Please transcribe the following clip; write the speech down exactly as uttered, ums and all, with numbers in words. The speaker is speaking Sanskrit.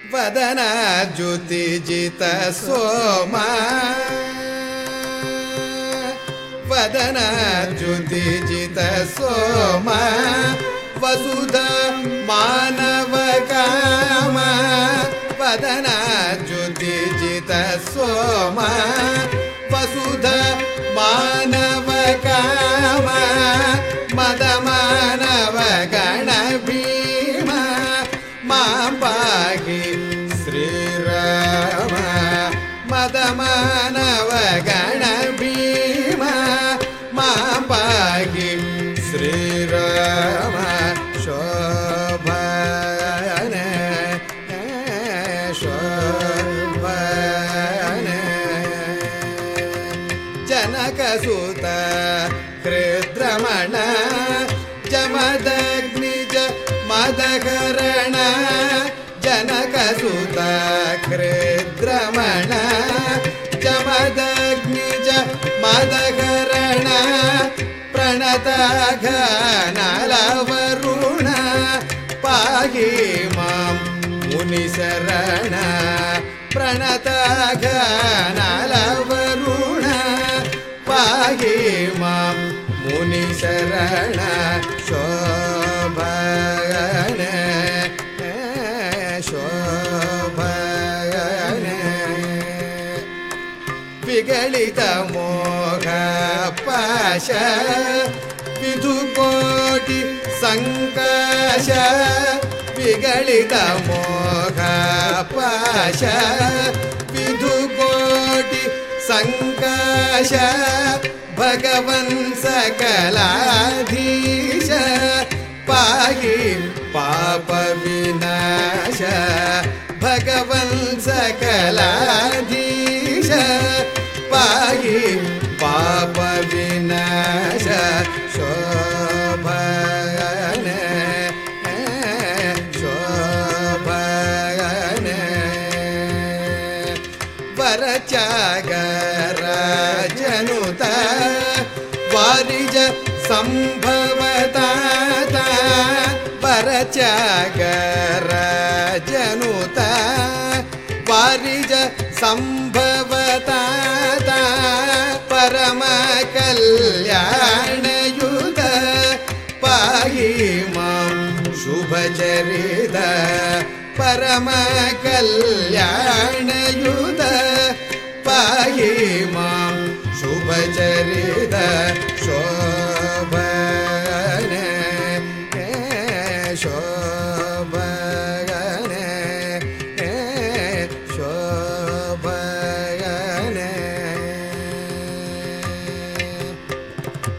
वदनाद्युतिजित सोमा वदनाद्युतिजित सोमा वसुधा मानवकामा वदनाद्युतिजित सोमा वसुधा मानवकामा मदमानवगणभीमा मां पाहि श्रीराम मदमानवगणभीमा मां पाहि श्रीराम शोभने शोभने जनकसुत हृद्रमण जमदग्निज मदकरण जनकसुत हृद्रमण जमदग्निज मदकरण प्रणतघनलवरुण पाहि मां मुनिशरण प्रणतघनलवरुण पाहि मां मुनिशरण शोभने शोभने विगलित मोह पाश विधुकोटि संकाश विगलित मोह पाश विधुकोटि संकाश भगवन् सकलाधीश पाहि पाप विनाश भगवन् सकलाधीश पाहि पाप विनाश शोभने शोभने वरचागराजनुत वारिज संभवता वरचागराजनुत वारिज संभवता परम कल्याणयुत पाहि मां शुभचरित परम कल्याणयुत पाहि मां शुभचरित शोभने शोभने शोभने